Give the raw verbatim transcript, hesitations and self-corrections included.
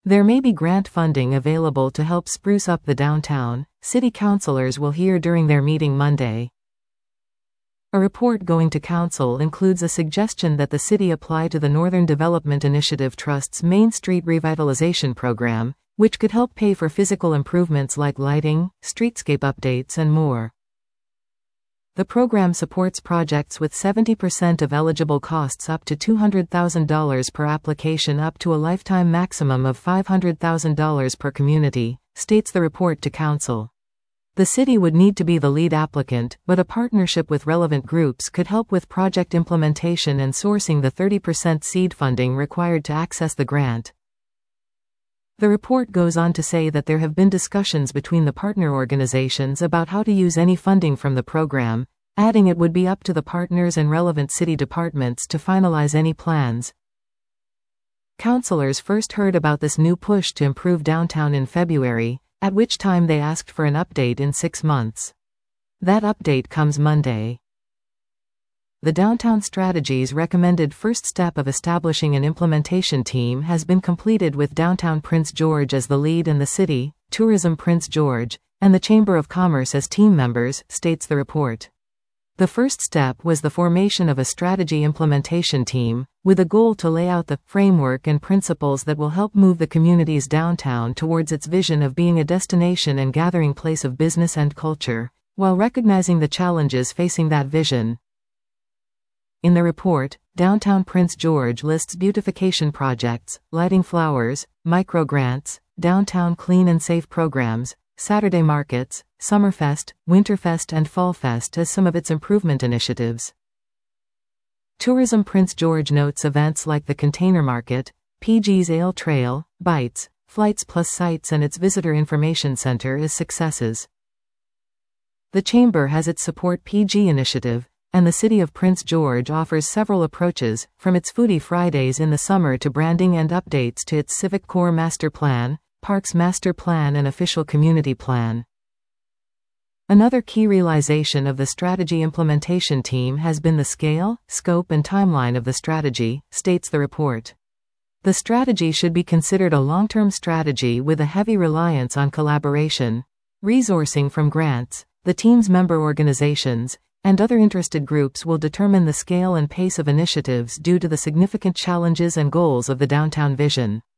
There may be grant funding available to help spruce up the downtown, city councilors will hear during their meeting Monday. A report going to council includes a suggestion that the city apply to the Northern Development Initiative Trust's Main Street Revitalization Program, which could help pay for physical improvements like lighting, streetscape updates and more. The program supports projects with seventy percent of eligible costs up to two hundred thousand dollars per application up to a lifetime maximum of five hundred thousand dollars per community, states the report to council. The city would need to be the lead applicant, but a partnership with relevant groups could help with project implementation and sourcing the thirty percent seed funding required to access the grant. The report goes on to say that there have been discussions between the partner organizations about how to use any funding from the program, adding it would be up to the partners and relevant city departments to finalize any plans. Councilors first heard about this new push to improve downtown in February, at which time they asked for an update in six months. That update comes Monday. The Downtown Strategy's recommended first step of establishing an implementation team has been completed with Downtown Prince George as the lead and the City, Tourism Prince George, and the Chamber of Commerce as team members, states the report. The first step was the formation of a strategy implementation team, with a goal to lay out the framework and principles that will help move the community's downtown towards its vision of being a destination and gathering place of business and culture, while recognizing the challenges facing that vision. In the report, Downtown Prince George lists beautification projects, lighting flowers, micro-grants, downtown clean and safe programs, Saturday markets, Summerfest, Winterfest and Fallfest as some of its improvement initiatives. Tourism Prince George notes events like the Container Market, P G's Ale Trail, Bites, Flights Plus Sites and its Visitor Information Center as successes. The Chamber has its Support P G initiative, and the City of Prince George offers several approaches, from its Foodie Fridays in the summer to branding and updates to its Civic Core Master Plan, Parks Master Plan and Official Community Plan. Another key realization of the strategy implementation team has been the scale, scope and timeline of the strategy, states the report. The strategy should be considered a long-term strategy with a heavy reliance on collaboration, resourcing from grants, the team's member organizations, and other interested groups will determine the scale and pace of initiatives due to the significant challenges and goals of the downtown vision.